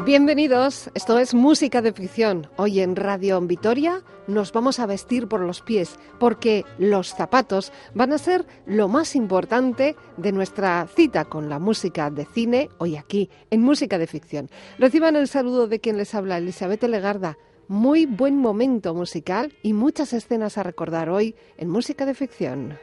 Bienvenidos, esto es Música de Ficción. Hoy en Radio Vitoria nos vamos a vestir por los pies porque los zapatos van a ser lo más importante de nuestra cita con la música de cine, hoy aquí en Música de Ficción. Reciban el saludo de quien les habla, Elizabeth Legarda. Muy buen momento musical y muchas escenas a recordar hoy en Música de Ficción.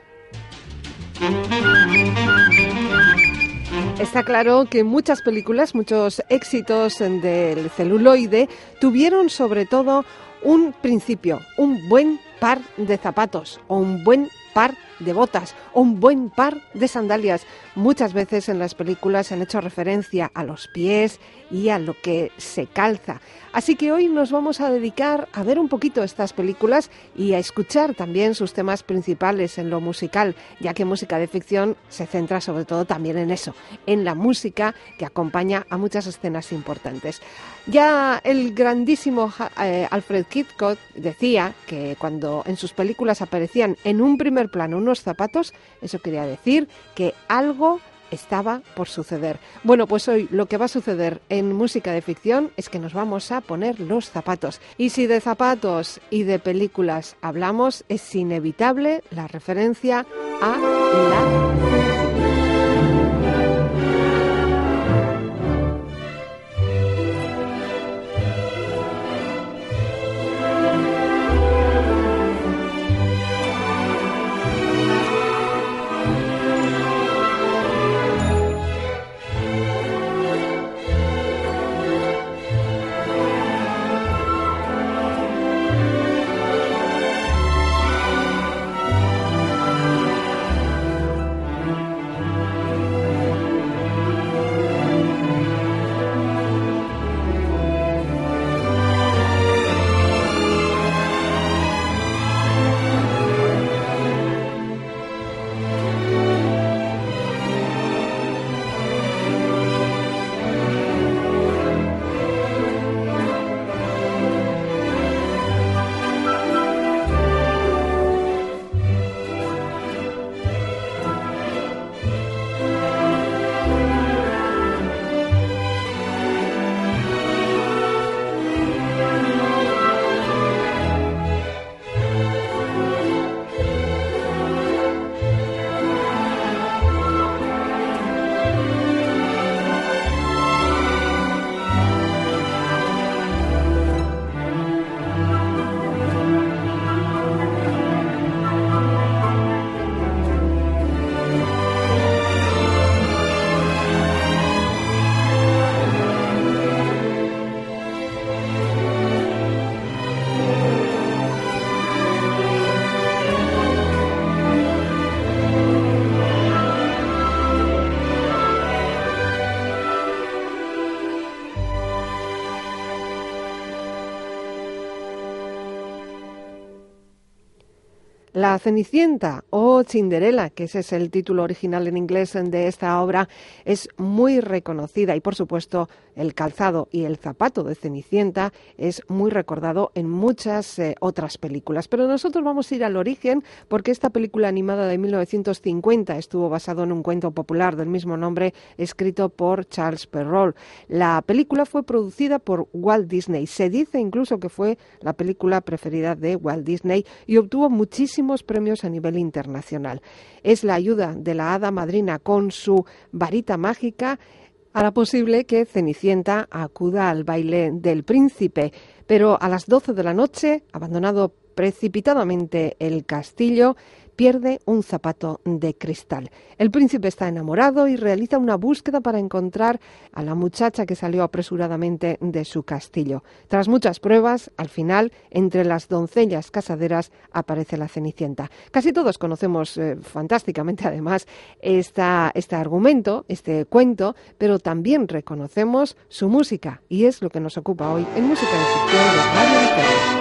Está claro que muchas películas, muchos éxitos del celuloide tuvieron sobre todo un principio, un buen par de zapatos o un buen par de botas o un buen par de sandalias. Muchas veces en las películas se han hecho referencia a los pies y a lo que se calza. Así que hoy nos vamos a dedicar a ver un poquito estas películas y a escuchar también sus temas principales en lo musical, ya que Música de Ficción se centra sobre todo también en eso, en la música que acompaña a muchas escenas importantes. Ya el grandísimo Alfred Hitchcock decía que cuando en sus películas aparecían en un primer plano unos zapatos, eso quería decir que algo estaba por suceder. Bueno, pues hoy lo que va a suceder en Música de Ficción es que nos vamos a poner los zapatos. Y si de zapatos y de películas hablamos, es inevitable la referencia a la... La Cenicienta o Cinderella, que ese es el título original en inglés de esta obra, es muy reconocida y, por supuesto, el calzado y el zapato de Cenicienta es muy recordado en muchas otras películas. Pero nosotros vamos a ir al origen porque esta película animada de 1950 estuvo basado en un cuento popular del mismo nombre escrito por Charles Perrault. La película fue producida por Walt Disney. Se dice incluso que fue la película preferida de Walt Disney y obtuvo muchísimos premios a nivel internacional. Es la ayuda de la hada madrina con su varita mágica hará posible que Cenicienta acuda al baile del príncipe, pero a las 12 de la noche, abandonado precipitadamente el castillo, pierde un zapato de cristal. El príncipe está enamorado y realiza una búsqueda para encontrar a la muchacha que salió apresuradamente de su castillo. Tras muchas pruebas, al final, entre las doncellas casaderas aparece la Cenicienta. Casi todos conocemos fantásticamente, además, este argumento, este cuento, pero también reconocemos su música, y es lo que nos ocupa hoy en Música de Ficción de Radio Vitoria.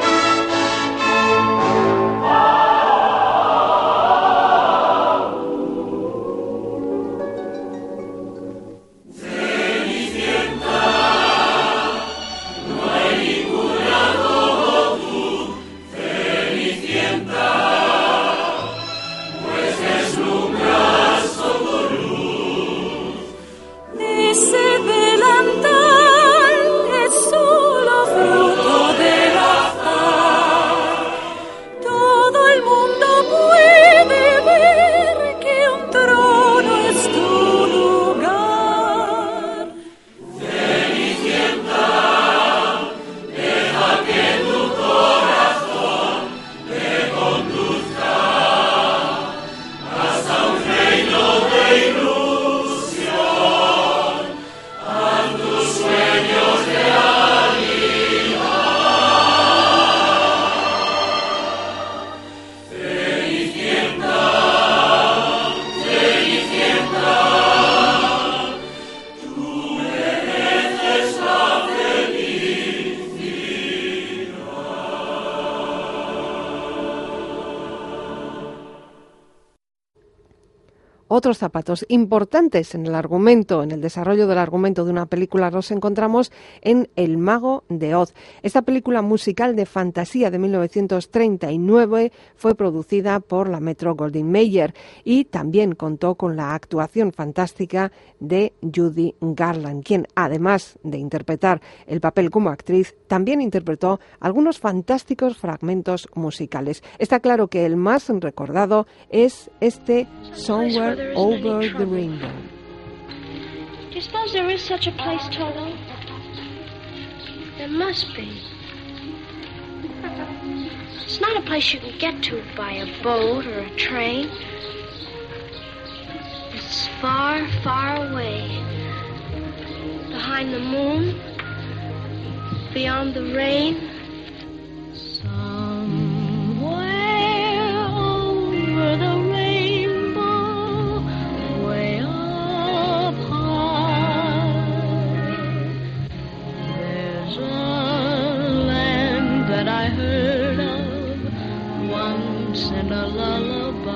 Ese delantal Otros zapatos importantes en el argumento, en el desarrollo del argumento de una película, los encontramos en El Mago de Oz. Esta película musical de fantasía de 1939 fue producida por la Metro-Goldwyn-Mayer y también contó con la actuación fantástica de Judy Garland, quien además de interpretar el papel como actriz, también interpretó algunos fantásticos fragmentos musicales. Está claro que el más recordado es este Somewhere Over the Rainbow. Do you suppose there is such a place, Toto? There must be. It's not a place you can get to by a boat or a train. It's far, far away. Behind the moon, beyond the rain. Somewhere over the rainbow, way up high, there's a land that I heard of once in a lullaby.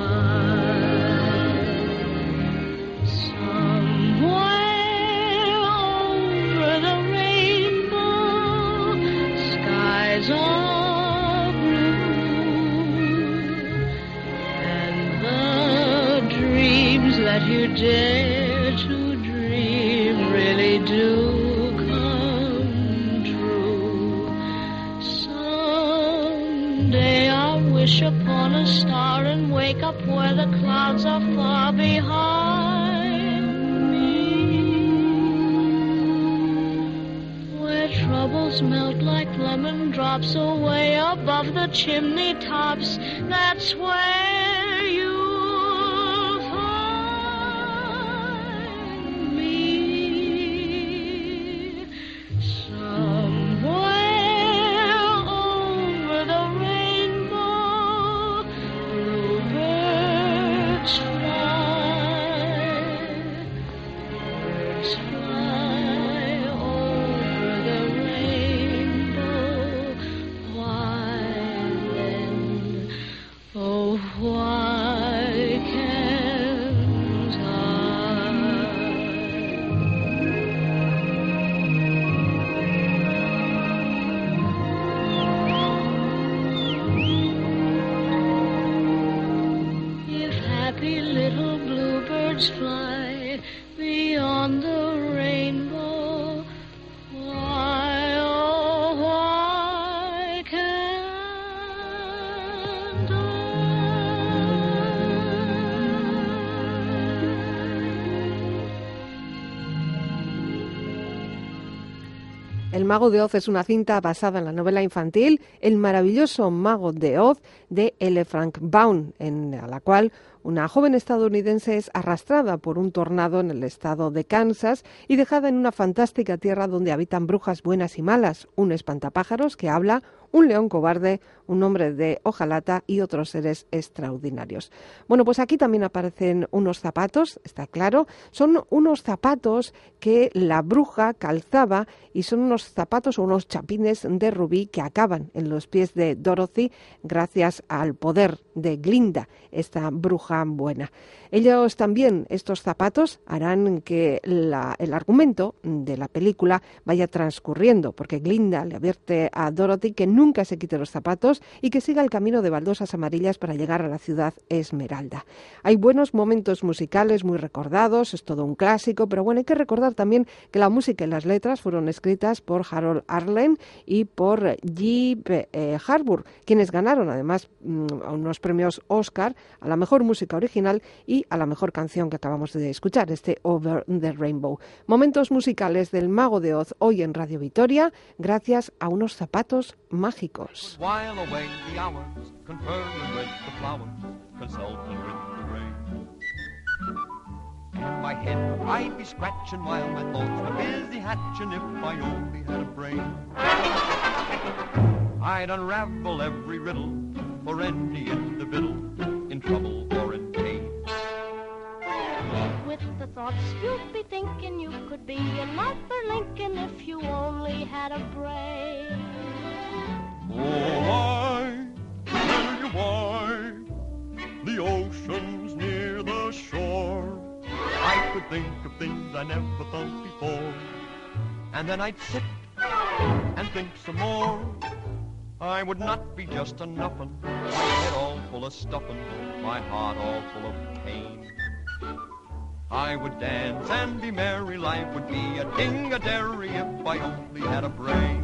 Somewhere over the rainbow, skies are blue, and the dreams that you dare to dream really do come true. Someday I'll wish upon a star and wake up where the clouds are far behind me, where troubles melt like lemon drops away above the chimney tops. That's where you'll find me. Somewhere over the rainbow, bluebirds fly. Birds fly over the rainbow. Why then, oh why can't I? If happy little bluebirds fly beyond the rainbow, why, oh, why can't I? El Mago de Oz es una cinta basada en la novela infantil El maravilloso Mago de Oz de L. Frank Baum, en la cual una joven estadounidense es arrastrada por un tornado en el estado de Kansas y dejada en una fantástica tierra donde habitan brujas buenas y malas, un espantapájaros que habla, un león cobarde, un hombre de hojalata y otros seres extraordinarios. Bueno, pues aquí también aparecen unos zapatos, está claro, son unos zapatos que la bruja calzaba y son unos zapatos o unos chapines de rubí que acaban en los pies de Dorothy gracias al poder de Glinda, esta bruja buena. Ellos también, estos zapatos, harán que el argumento de la película vaya transcurriendo, porque Glinda le advierte a Dorothy que nunca se quite los zapatos y que siga el camino de baldosas amarillas para llegar a la ciudad Esmeralda. Hay buenos momentos musicales muy recordados, es todo un clásico, pero bueno, hay que recordar también que la música y las letras fueron escritas por Harold Arlen y por G. Harbour, quienes ganaron además unos premios Oscar a la mejor música original y a la mejor canción que acabamos de escuchar, este Over the Rainbow. Momentos musicales del Mago de Oz hoy en Radio Vitoria, gracias a unos zapatos mágicos. While away the hours, conferring with the flowers, consulting with the rain. In my head I'd be scratching while my thoughts were busy hatching if I only had a brain. I'd unravel every riddle for any individual in trouble or in pain. With the thoughts you'd be thinking you could be another Lincoln if you only had a brain. Oh, I tell you why the ocean's near the shore. could think of things I never thought before. And then I'd sit and think some more. I would not be just a nuffin', my head all full of stuffin', my heart all full of pain. I would dance and be merry, life would be a ding-a-dairy if I only had a brain.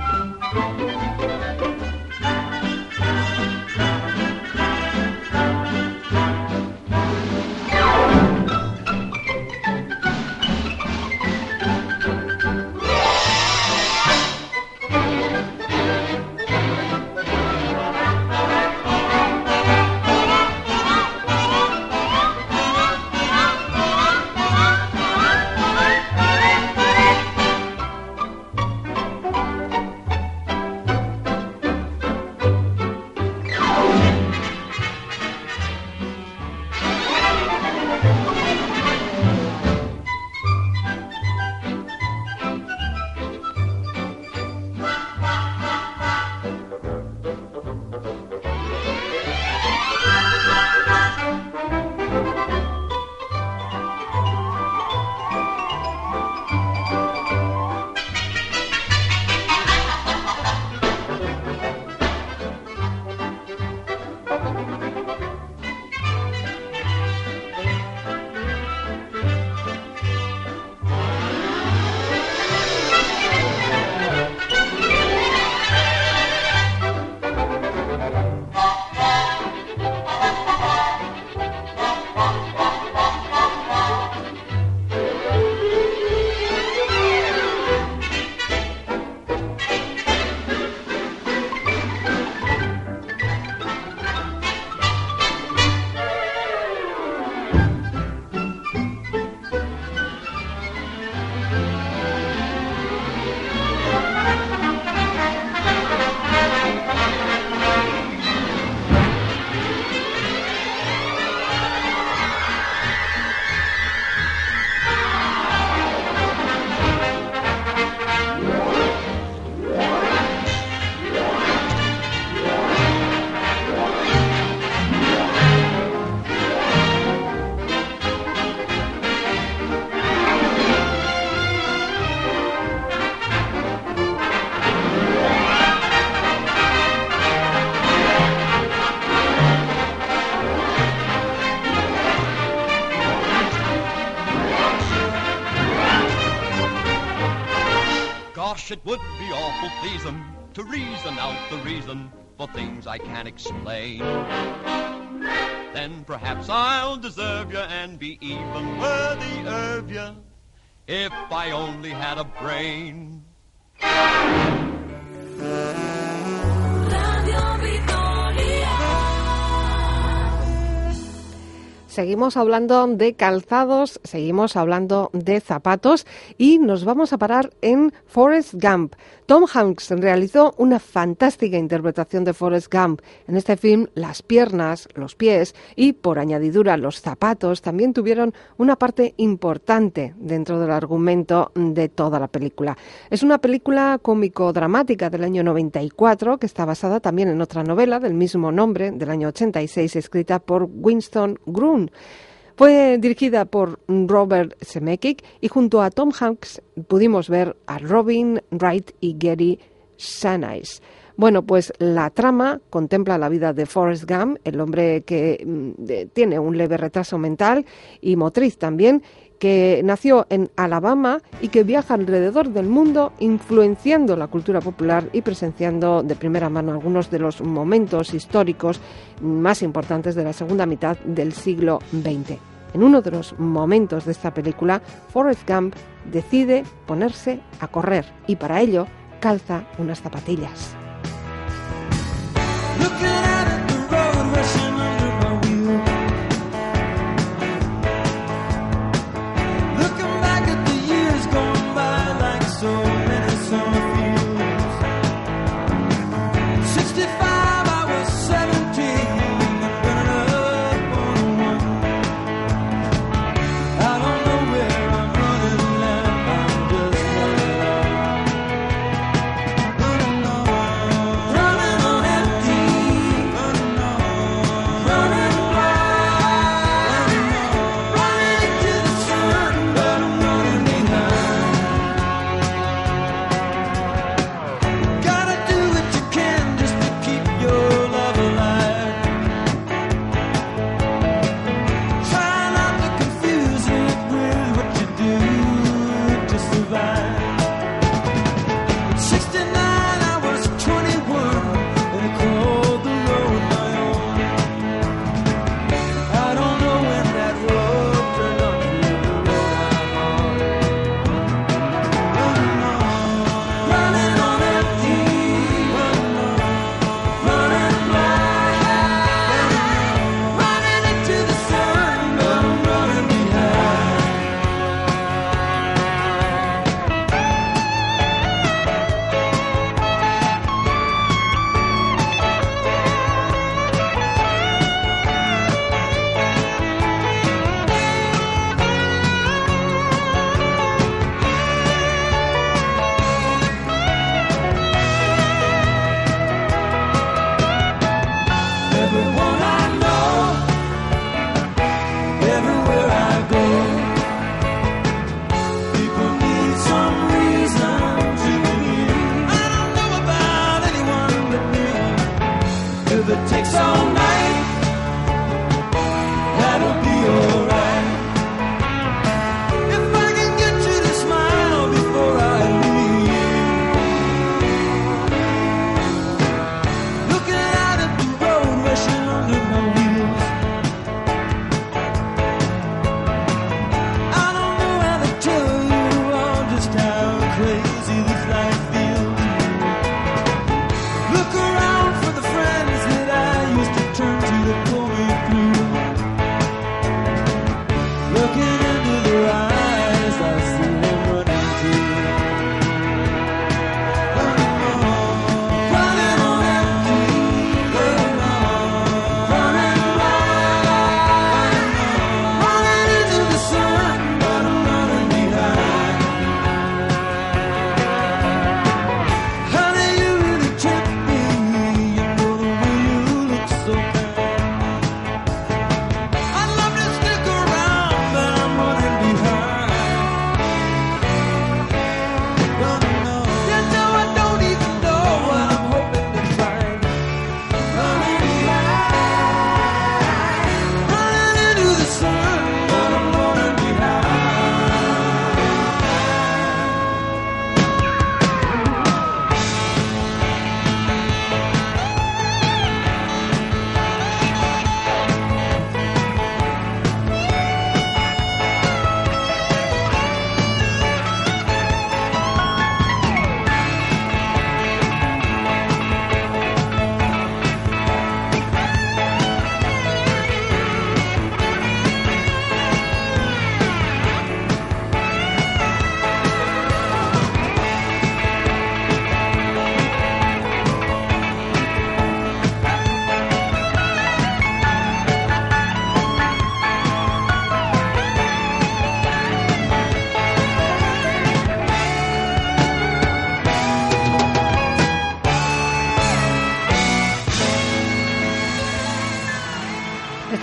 It would be awful pleasing to reason out the reason for things I can't explain. Then perhaps I'll deserve you and be even worthy of you if I only had a brain. Seguimos hablando de calzados, seguimos hablando de zapatos y nos vamos a parar en Forrest Gump. Tom Hanks realizó una fantástica interpretación de Forrest Gump. En este film, las piernas, los pies y, por añadidura, los zapatos también tuvieron una parte importante dentro del argumento de toda la película. Es una película cómico-dramática del año 94 que está basada también en otra novela del mismo nombre del año 86, escrita por Winston Groom. Fue dirigida por Robert Zemeckis y junto a Tom Hanks pudimos ver a Robin Wright y Gary Sinise. Bueno, pues la trama contempla la vida de Forrest Gump, el hombre que tiene un leve retraso mental y motriz también, que nació en Alabama y que viaja alrededor del mundo influenciando la cultura popular y presenciando de primera mano algunos de los momentos históricos más importantes de la segunda mitad del siglo XX. En uno de los momentos de esta película, Forrest Gump decide ponerse a correr y para ello calza unas zapatillas.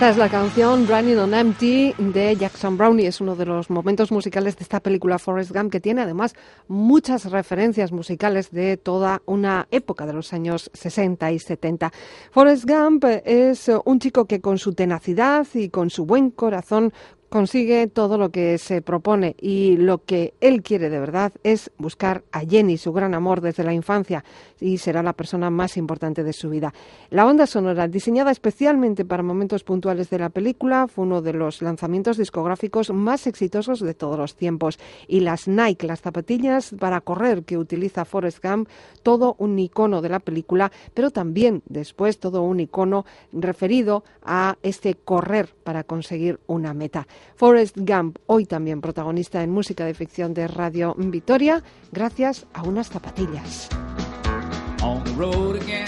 Esta es la canción Running on Empty de Jackson Browne y es uno de los momentos musicales de esta película Forrest Gump, que tiene además muchas referencias musicales de toda una época de los años 60 y 70. Forrest Gump es un chico que con su tenacidad y con su buen corazón consigue todo lo que se propone, y lo que él quiere de verdad es buscar a Jenny, su gran amor desde la infancia, y será la persona más importante de su vida. La banda sonora, diseñada especialmente para momentos puntuales de la película, fue uno de los lanzamientos discográficos más exitosos de todos los tiempos. Y las Nike, las zapatillas para correr que utiliza Forrest Gump, todo un icono de la película, pero también después todo un icono referido a este correr para conseguir una meta. Forrest Gump, hoy también protagonista en Música de Ficción de Radio Vitoria, gracias a unas zapatillas. On the road again.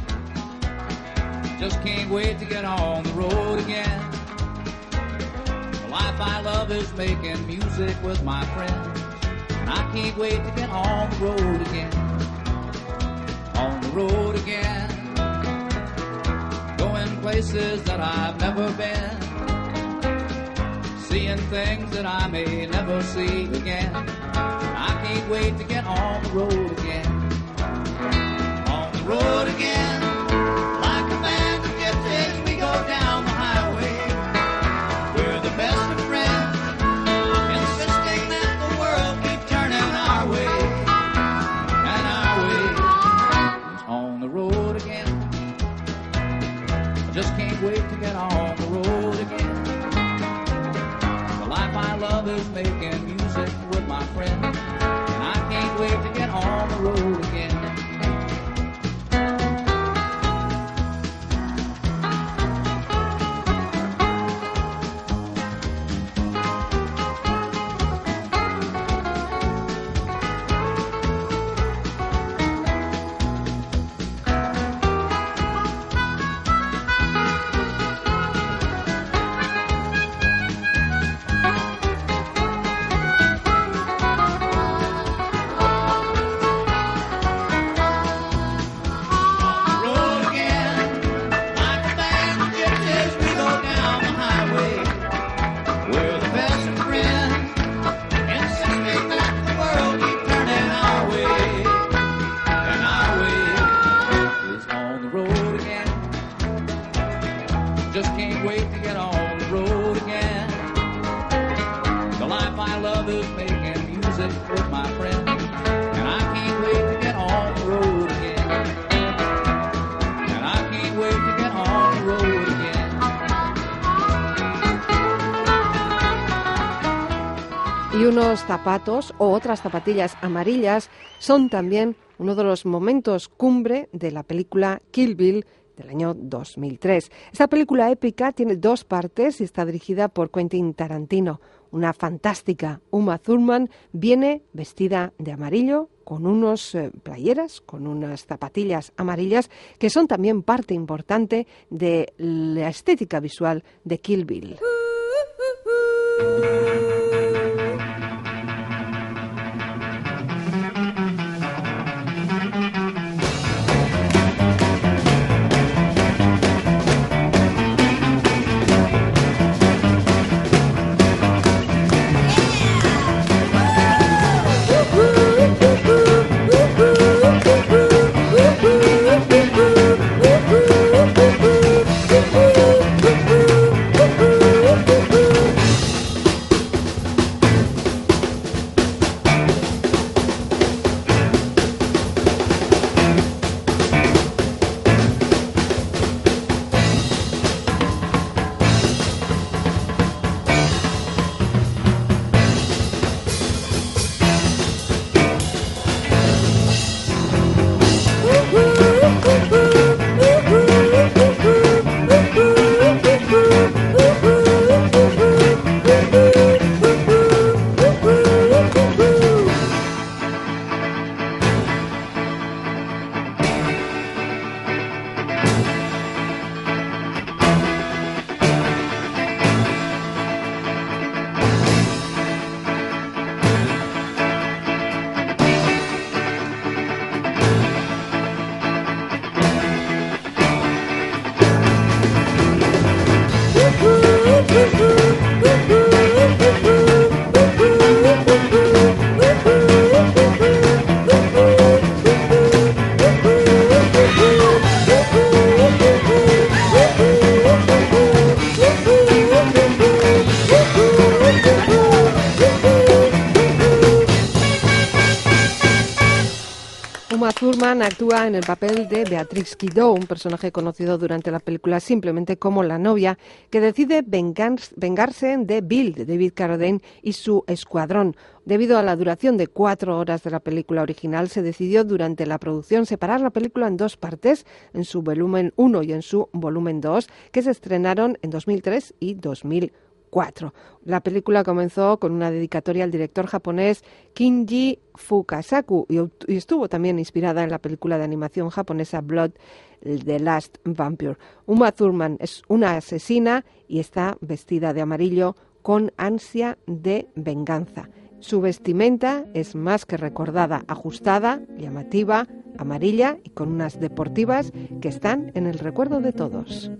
Just can't wait to get on the road again. The life I love is making music with my friends, and I can't wait to get on the road again. On the road again. Going places that I've never been. Seeing things that I may never see again. I can't wait to get on the road again. On the road again. Like a band of gypsies, we go down the highway. We're the best of friends, insisting that the world keep turning our way. And our way is on the road again. I just can't wait to get on the road again. My love is making music with my friends, and I can't wait to get on the road again. Y unos zapatos o otras zapatillas amarillas son también uno de los momentos cumbre de la película Kill Bill del año 2003. Esta película épica tiene dos partes y está dirigida por Quentin Tarantino. Una fantástica Uma Thurman viene vestida de amarillo con unos playeras, con unas zapatillas amarillas que son también parte importante de la estética visual de Kill Bill. Thurman actúa en el papel de Beatrix Kiddo, un personaje conocido durante la película simplemente como la novia, que decide vengarse de Bill, de David Carradine y su escuadrón. Debido a la duración de 4 horas de la película original, se decidió durante la producción separar la película en 2 partes, en su volumen 1 y en su volumen 2, que se estrenaron en 2003 y 2004. La película comenzó con una dedicatoria al director japonés Kinji Fukasaku y estuvo también inspirada en la película de animación japonesa Blood, The Last Vampire. Uma Thurman es una asesina y está vestida de amarillo con ansia de venganza. Su vestimenta es más que recordada, ajustada, llamativa, amarilla y con unas deportivas que están en el recuerdo de todos.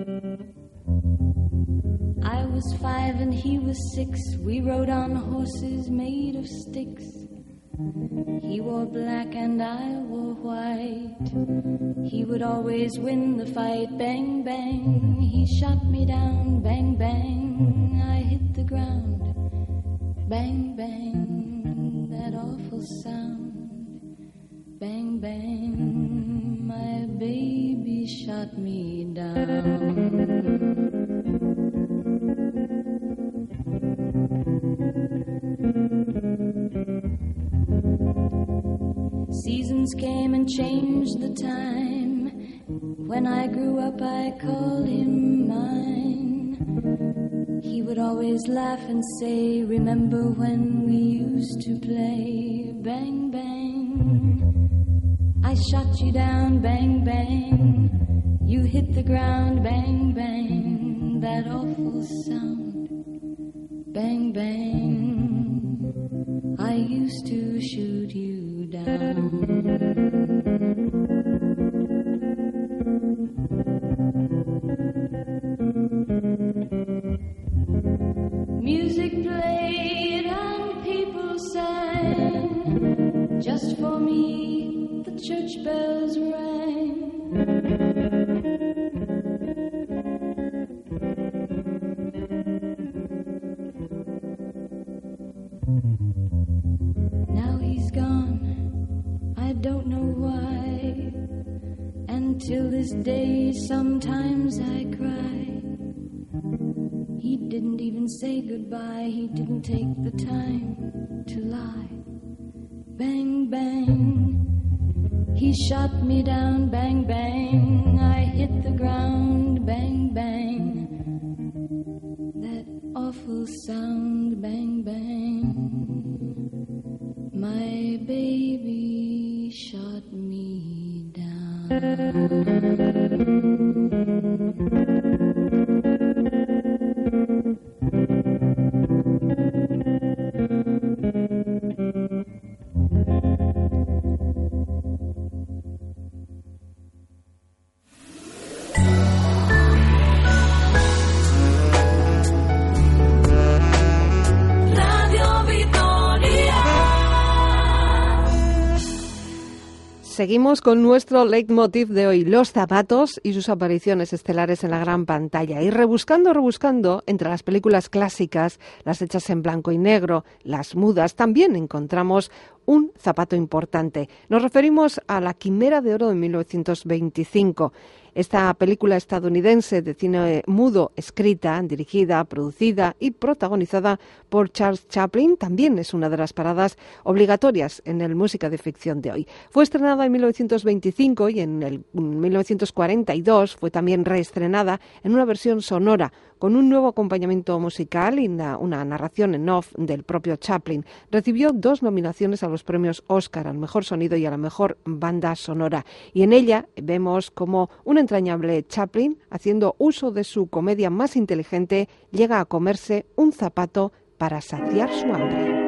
I was 5 and he was 6. We rode on horses made of sticks. He wore black and I wore white. He would always win the fight. Bang, bang, he shot me down. Bang, bang, I hit the ground. Bang, bang, that awful sound. Bang, bang, my baby shot me down. Seasons came and changed the time. When I grew up, I called him mine. He would always laugh and say, remember when we used to play? Bang, bang, I shot you down. Bang, bang, you hit the ground. Bang, bang, that awful sound. Bang, bang, I used to shoot you down. Music played and people sang. Just for me, the church bells rang. Now he's gone, I don't know why. And till this day, sometimes I cry. He didn't even say goodbye, he didn't take the time to lie. Bang, bang, he shot me down. Bang, bang, I hit the ground. Bang, bang, that awful sound. Bang, bang, my baby shot me down. Seguimos con nuestro leitmotiv de hoy, los zapatos y sus apariciones estelares en la gran pantalla. Y rebuscando entre las películas clásicas, las hechas en blanco y negro, las mudas, también encontramos un zapato importante. Nos referimos a La Quimera de Oro de 1925. Esta película estadounidense de cine mudo, escrita, dirigida, producida y protagonizada por Charles Chaplin, también es una de las paradas obligatorias en el Música de Ficción de hoy. Fue estrenada en 1925 y en 1942 fue también reestrenada en una versión sonora con un nuevo acompañamiento musical y una narración en off del propio Chaplin. Recibió 2 nominaciones a los premios Oscar, al mejor sonido y a la mejor banda sonora. Y en ella vemos como un entrañable Chaplin, haciendo uso de su comedia más inteligente, llega a comerse un zapato para saciar su hambre.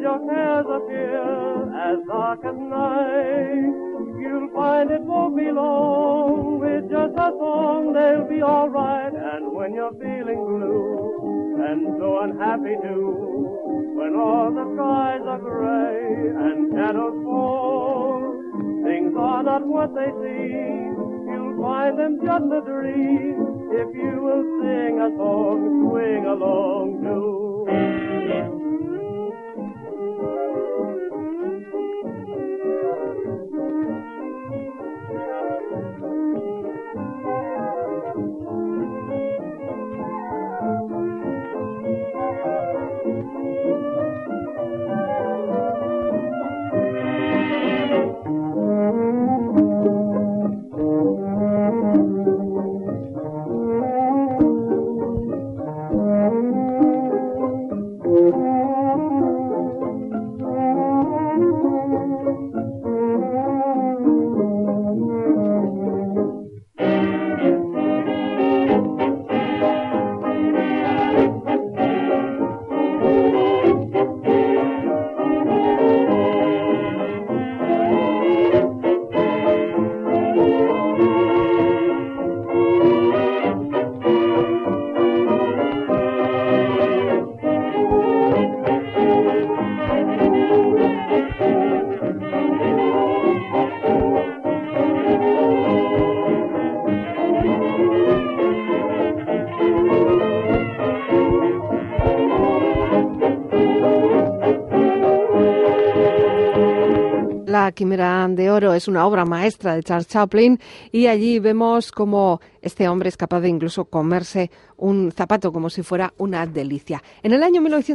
your cares appear as dark as night, you'll find it won't be long. With just a song, they'll be all right. And when you're feeling blue and so unhappy too, when all the skies are gray and shadows fall, things are not what they seem. You'll find them just a dream if you will sing a song, swing along too. La Quimera de Oro es una obra maestra de Charles Chaplin y allí vemos cómo este hombre es capaz de incluso comerse un zapato como si fuera una delicia. En el año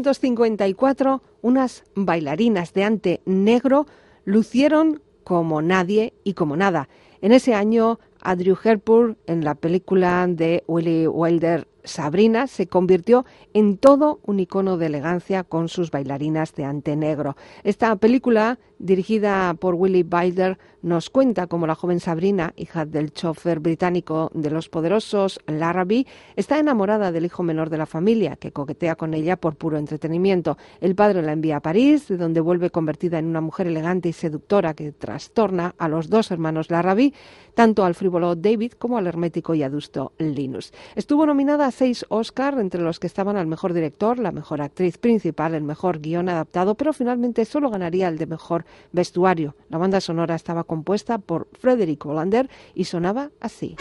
1954, unas bailarinas de ante negro lucieron como nadie y como nada. En ese año, Audrey Hepburn, en la película de Billy Wilder, Sabrina, se convirtió en todo un icono de elegancia con sus bailarinas de ante negro. Esta película, dirigida por Billy Wilder, nos cuenta cómo la joven Sabrina, hija del chofer británico de los poderosos Larrabee, está enamorada del hijo menor de la familia, que coquetea con ella por puro entretenimiento. El padre la envía a París, de donde vuelve convertida en una mujer elegante y seductora que trastorna a los dos hermanos Larrabee, tanto al frívolo David como al hermético y adusto Linus. Estuvo nominada a 6 Oscar, entre los que estaban al mejor director, la mejor actriz principal, el mejor guión adaptado, pero finalmente solo ganaría el de mejor vestuario. La banda sonora estaba compuesta por Frederick Hollander y sonaba así.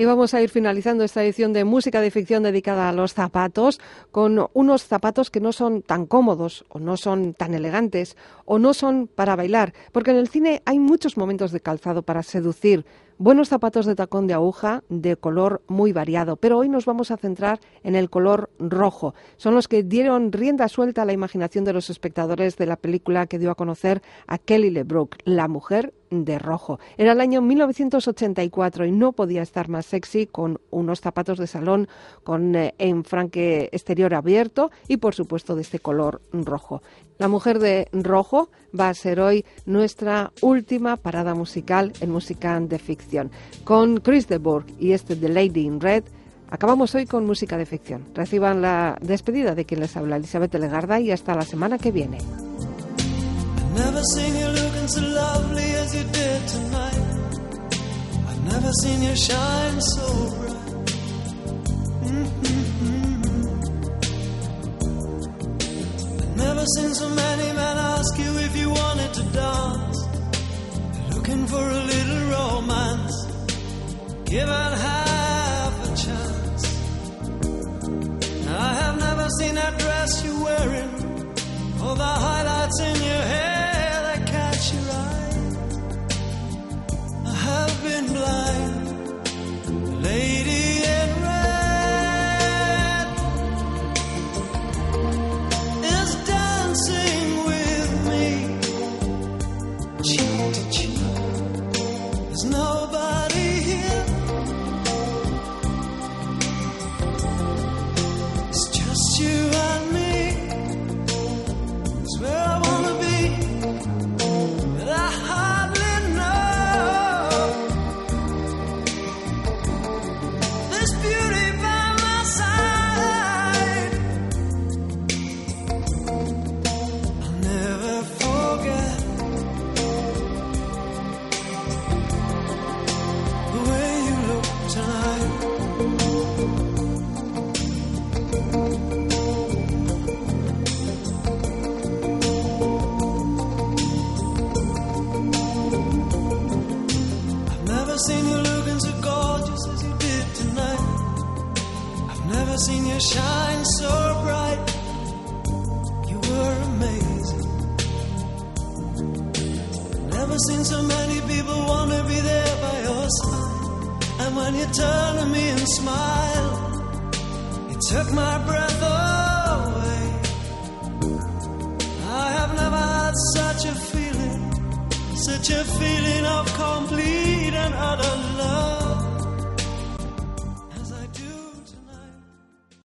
vamos a ir finalizando esta edición de Música de Ficción dedicada a los zapatos, con unos zapatos que no son tan cómodos, o no son tan elegantes, o no son para bailar, porque en el cine hay muchos momentos de calzado para seducir. Buenos zapatos de tacón de aguja de color muy variado, pero hoy nos vamos a centrar en el color rojo. Son los que dieron rienda suelta a la imaginación de los espectadores de la película que dio a conocer a Kelly LeBrook, La mujer de rojo. Era el año 1984 y no podía estar más sexy con unos zapatos de salón con enfranque exterior abierto y, por supuesto, de este color rojo. La mujer de rojo va a ser hoy nuestra última parada musical en Música de Ficción. Con Chris de Burgh y The Lady in Red, acabamos hoy con Música de Ficción. Reciban la despedida de quien les habla, Elizabeth Legarda, y hasta la semana que viene. Never seen you looking so lovely as you did tonight. I've never seen you shine so bright. I've never seen so many men ask you if you wanted to dance. They're looking for a little romance, given half a chance. I have never seen that dress you're wearing, or the highlights in your hair that catch your eye. I have been blind, the lady in red is dancing with me, cheek to cheek. There's nobody here, it's just you and me. Where I wanna be, but I hardly know. This beauty by my side, I'll never forget the way you look tonight. Seen you looking so gorgeous as you did tonight. I've never seen you shine so bright. You were amazing. Never seen so many people want to be there by your side. And when you turn to me and smile, it took my breath away. I have never had such a feeling of complete and utter love.